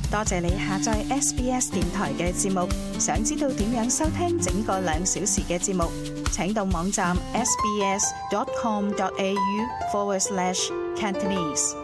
多謝你下載 SBS 電台嘅節目。想知道點樣收聽整個2小時嘅節目，請到網站 sbs.com.au/Cantonese。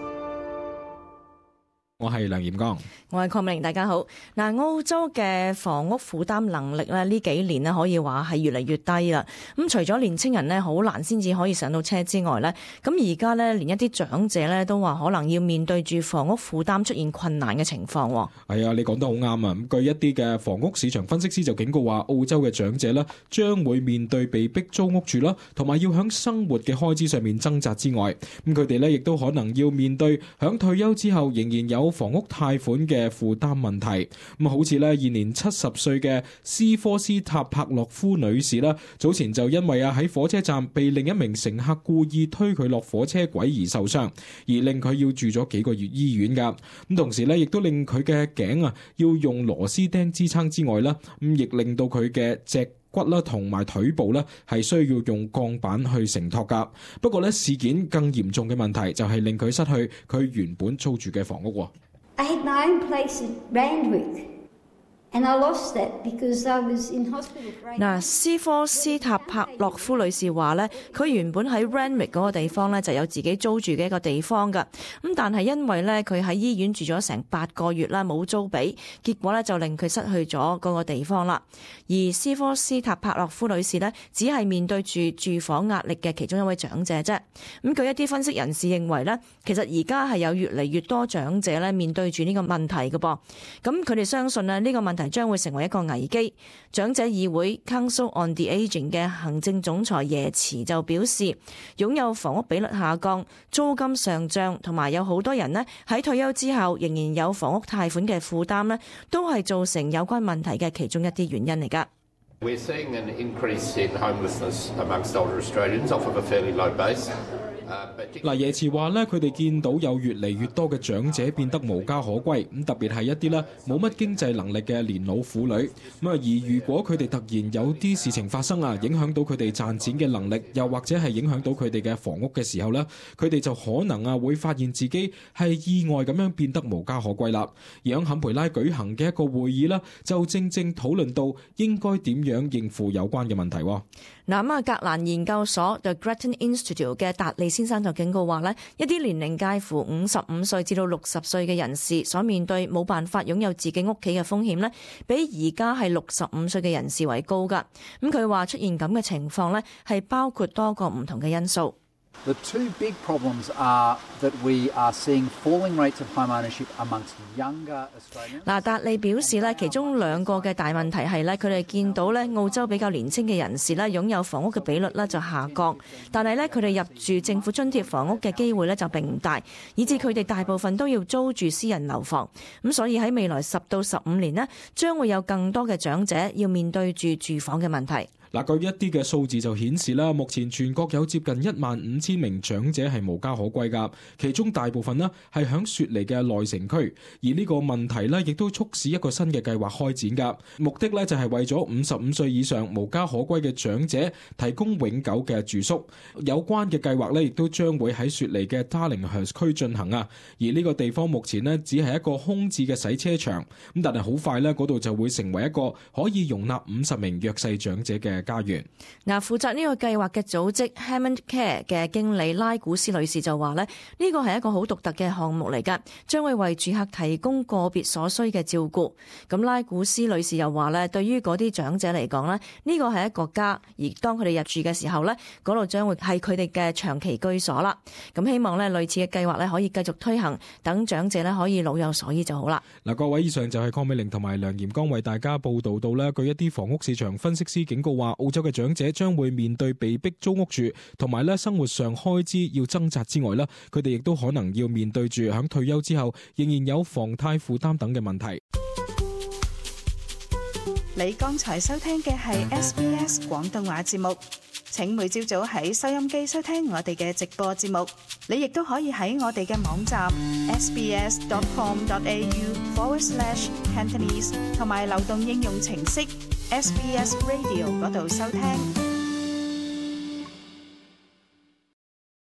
我係梁炎剛， 我係鄺美玲，大家好。嗱，澳洲嘅房屋負擔能力咧，呢幾年咧可以話係越嚟越低啦。咁除咗年青人咧好難先至可以上到車之外咧，咁而家咧連一啲長者咧都話可能要面對住房屋負擔出現困難嘅情況。 係啊，你講得好啱啊！咁據一啲嘅房屋市場分析師就警告話，澳洲嘅長者咧將會面對被逼租屋住啦，同埋要響生活嘅開支上面掙扎之外，咁佢哋咧亦都可能要面對響退休之後仍然有房屋貸款嘅負擔問題。咁好似咧現年70歲嘅斯科斯塔柏洛夫女士啦，早前就因為喺火車站被另一名乘客故意推佢落火車軌而受傷，而令佢要住咗幾個月醫院噶。咁同時咧亦都令佢嘅頸要用螺絲釘支撐之外啦，咁亦令到佢嘅脊骨啦同埋腿部咧係需要用鋼板去承托噶。不過咧事件更嚴重嘅問題就係令佢失去佢原本租住嘅房屋。 I had my own place at Randwick, and I lost that because I was in hospital. 嗱，斯科斯塔柏洛夫女士話咧，佢原本喺 Randwick 嗰個地方咧就有自己租住嘅一個地方噶，咁但係因為咧佢喺醫院住咗成8個月啦，冇租俾，結果咧就令佢失去咗嗰個地方啦。而斯科斯塔柏洛夫女士咧，只係面對住住房壓力嘅其中一位長者啫。咁據一啲分析人士認為咧，其實而家係有越嚟越多長者咧面對住呢個問題嘅噃。咁佢哋相信咧呢個問題將會成為一個危機。長者議會 Council on the Aging 嘅行政總裁耶茨就表示，擁有房屋比率下降、租金上漲，同埋有好多人呢喺退休之後仍然有房屋貸款嘅負擔呢，都係造成有關問題嘅其中一啲原因嚟㗎。 We're seeing an increase in homelessness amongst older Australians off of a fairly low base. 嗱，耶茨話咧，佢哋見到有越嚟越多嘅長者變得無家可歸，咁特別係一啲咧冇乜經濟能力嘅年老婦女。咁而如果佢哋突然有啲事情發生影響到佢哋賺錢嘅能力，又或者係影響到佢哋嘅房屋嘅時候咧，佢哋就可能會發現自己係意外咁樣變得無家可歸啦。而喺坎培拉舉行嘅一個會議咧，就正正討論到應該點樣應付有關嘅問題。 嗱，格蘭研究所 The Grattan Institute 嘅達利先生就警告話咧，一啲年齡介乎55歲至到60歲嘅人士所面對冇辦法擁有自己屋企嘅風險咧，比而家係65歲嘅人士為高噶。咁佢話出現咁嘅情況咧，係包括多個唔同嘅因素。 The two big problems are that we are seeing falling rates of home ownership amongst younger Australians. 嗱，達利表示咧，其中2個嘅大問題係咧，佢哋見到咧澳洲比較年輕嘅人士咧擁有房屋嘅比率咧就下降，但係咧佢哋入住政府津貼房屋嘅機會咧就並唔大，以致佢哋大部分都要租住私人樓房。咁所以喺未來10到15年呢，將會有更多嘅長者要面對住住房嘅問題。 嗱，據一啲嘅數字就顯示啦，目前全國有接近15000名長者係無家可歸㗎，其中大部分呢係響雪梨嘅內城區，而呢個問題呢亦都促使一個新嘅計劃開展㗎，目的呢就係為咗55歲以上無家可歸嘅長者提供永久嘅住宿。有關嘅計劃呢亦都將會喺雪梨嘅 Darlinghurst 區進行啊，而呢個地方目前呢只係一個空置嘅洗車場，咁但係好快呢嗰度就會成為一個可以容納50名弱勢長者嘅家園。 負責呢個計劃嘅組織 Hammond Care 嘅經理拉古斯女士就話呢個係一個好獨特嘅項目嚟㗎，將會為住客提供個別所需嘅照顧。咁拉古斯女士又話呢，對於嗰啲長者嚟講呢，呢個係一個家，而當佢哋入住嘅時候呢，嗰度將會係佢哋嘅長期居所啦。咁希望呢類似嘅計劃呢可以繼續推行，等長者呢可以老有所依就好啦。 嗱，各位，以上就係鄺美玲同埋梁炎剛為大家報道到啦。據一啲房屋市場分析師警告話，澳洲嘅長者將會面對被逼租屋住，同埋咧生活上開支要掙扎之外咧，佢哋亦都可能要面對住喺退休之後仍然有房貸負擔等嘅問題。 你剛才收聽嘅係 SBS 廣東話節目，請每朝早喺收音機收聽我哋嘅直播節目。你亦都可以喺我哋嘅網站 sbs.com.au/Cantonese 同埋流動應用程式SBS Radio 嗰度收聽。